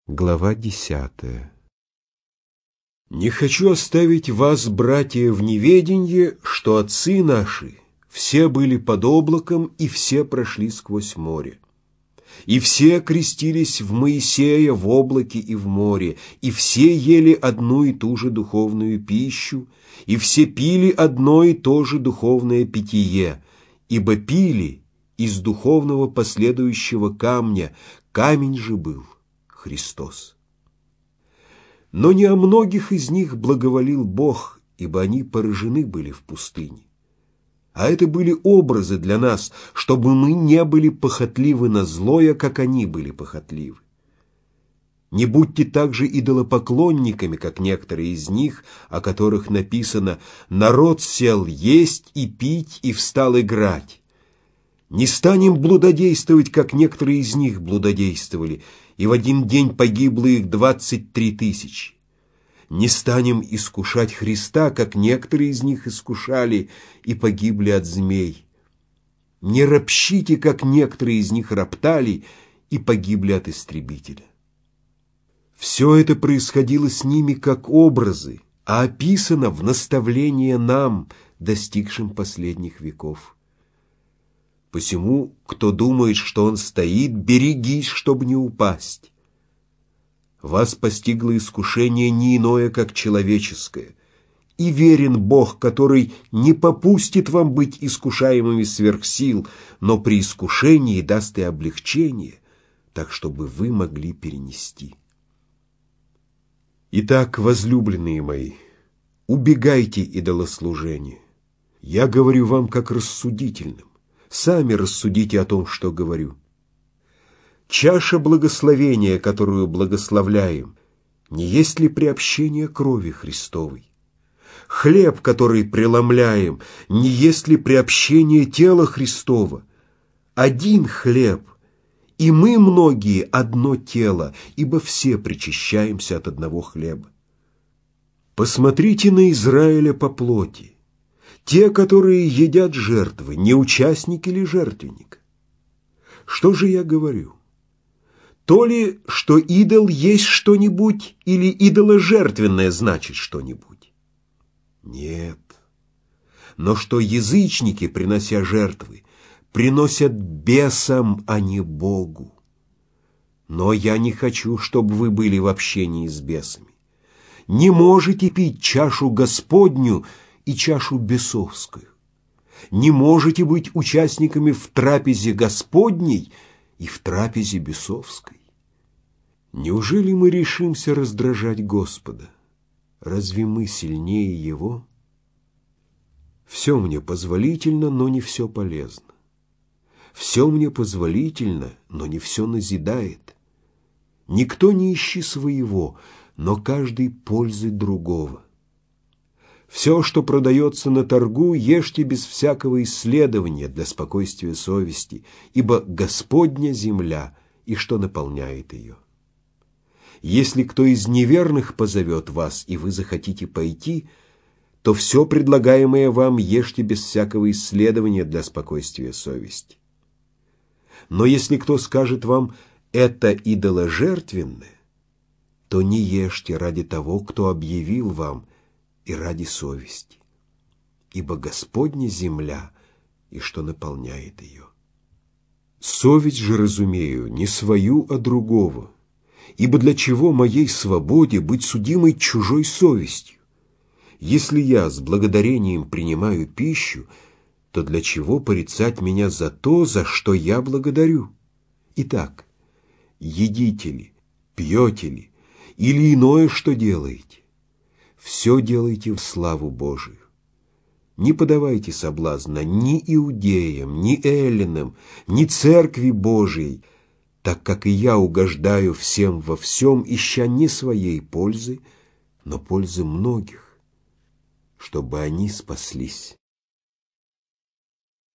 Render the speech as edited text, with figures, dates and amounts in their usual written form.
Глава 10. «Не хочу оставить вас, братья, в неведенье, что отцы наши все были под облаком, и все прошли сквозь море. И все крестились в Моисея в облаке и в море, и все ели одну и ту же духовную пищу, и все пили одно и то же духовное питье, ибо пили из духовного последующего камня, камень же был Христос. Но не о многих из них благоволил Бог, ибо они поражены были в пустыне. А это были образы для нас, чтобы мы не были похотливы на злое, как они были похотливы. Не будьте также идолопоклонниками, как некоторые из них, о которых написано: «Народ сел есть и пить, и встал играть». Не станем блудодействовать, как некоторые из них блудодействовали, и в один день погибло их 23 тысячи. Не станем искушать Христа, как некоторые из них искушали и погибли от змей. Не ропщите, как некоторые из них роптали и погибли от истребителя. Все это происходило с ними как образы, а описано в наставление нам, достигшим последних веков. Посему, кто думает, что он стоит, берегись, чтобы не упасть. Вас постигло искушение не иное, как человеческое, и верен Бог, который не попустит вам быть искушаемыми сверх сил, но при искушении даст и облегчение, так, чтобы вы могли перенести. Итак, возлюбленные мои, убегайте идолослужения. Я говорю вам как рассудительным. Сами рассудите о том, что говорю. Чаша благословения, которую благословляем, не есть ли приобщение крови Христовой? Хлеб, который преломляем, не есть ли приобщение тела Христова? Один хлеб, и мы многие одно тело, ибо все причащаемся от одного хлеба. Посмотрите на Израиля по плоти. Те, которые едят жертвы, не участники ли жертвенника? Что же я говорю? То ли, что идол есть что-нибудь, или идоложертвенное значит что-нибудь? Нет. Но что язычники, принося жертвы, приносят бесам, а не Богу. Но я не хочу, чтобы вы были в общении с бесами. Не можете пить чашу Господню и чашу бесовскую. Не можете быть участниками в трапезе Господней и в трапезе бесовской. Неужели мы решимся раздражать Господа? Разве мы сильнее Его? Все мне позволительно, но не все полезно. Все мне позволительно, но не все назидает. Никто не ищи своего, но каждый пользы другого. Все, что продается на торгу, ешьте без всякого исследования для спокойствия совести, ибо Господня земля и что наполняет ее. Если кто из неверных позовет вас, и вы захотите пойти, то все предлагаемое вам ешьте без всякого исследования для спокойствия совести. Но если кто скажет вам «это идоложертвенное», то не ешьте ради того, кто объявил вам, и ради совести, ибо Господня земля и что наполняет ее. Совесть же разумею не свою, а другого, ибо для чего моей свободе быть судимой чужой совестью? Если я с благодарением принимаю пищу, то для чего порицать меня за то, за что я благодарю? Итак, едите ли, пьете ли, или иное, что делаете? Все делайте в славу Божию. Не подавайте соблазна ни иудеям, ни эллинам, ни церкви Божией, так как и я угождаю всем во всем, ища не своей пользы, но пользы многих, чтобы они спаслись.